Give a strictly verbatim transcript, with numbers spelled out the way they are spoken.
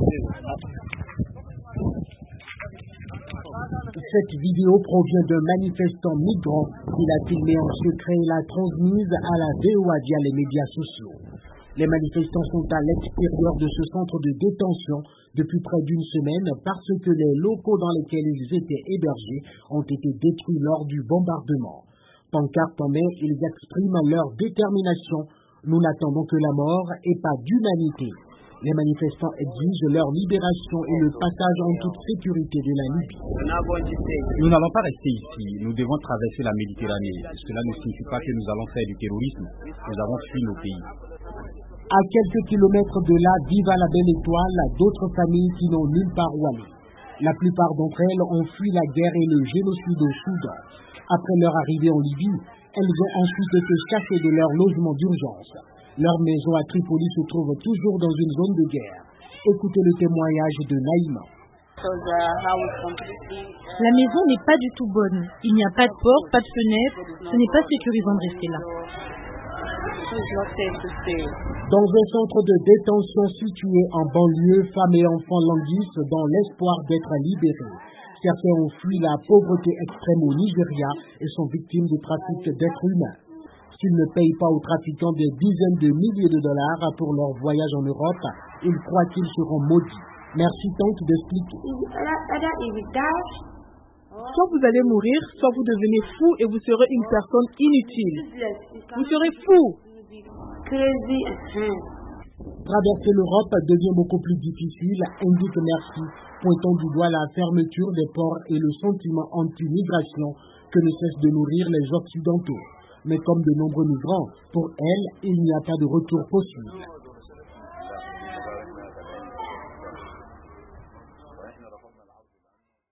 Cette vidéo provient d'un manifestant migrant. Il a filmé en secret et l'a transmise à la V O A via les médias sociaux. Les manifestants sont à l'extérieur de ce centre de détention depuis près d'une semaine parce que les locaux dans lesquels ils étaient hébergés ont été détruits lors du bombardement. Pancarte en main, ils expriment leur détermination. Nous n'attendons que la mort et pas d'humanité. Les manifestants exigent leur libération et le passage en toute sécurité de la Libye. Nous n'allons pas rester ici. Nous devons traverser la Méditerranée. Cela ne signifie pas que nous allons faire du terrorisme. Nous avons fui nos pays. À quelques kilomètres de là vivent à la Belle Étoile d'autres familles qui n'ont nulle part où aller. La plupart d'entre elles ont fui la guerre et le génocide au Soudan. Après leur arrivée en Libye, elles ont ensuite été chassées de leur logement d'urgence. Leur maison à Tripoli se trouve toujours dans une zone de guerre. Écoutez le témoignage de Naïma. La maison n'est pas du tout bonne. Il n'y a pas de porte, pas de fenêtre. Ce n'est pas sécurisant de rester là. Dans un centre de détention situé en banlieue, femmes et enfants languissent dans l'espoir d'être libérés. Certains ont fui la pauvreté extrême au Nigeria et sont victimes du trafic d'êtres humains. S'ils ne payent pas aux trafiquants des dizaines de milliers de dollars pour leur voyage en Europe, ils croient qu'ils seront maudits. Merci tante d'expliquer. Soit vous allez mourir, soit vous devenez fou et vous serez une personne inutile. Vous serez fou. Traverser l'Europe devient beaucoup plus difficile, indique Merci, pointant du doigt la fermeture des ports et le sentiment anti-migration que ne cessent de nourrir les Occidentaux. Mais comme de nombreux migrants, pour elle, il n'y a pas de retour possible.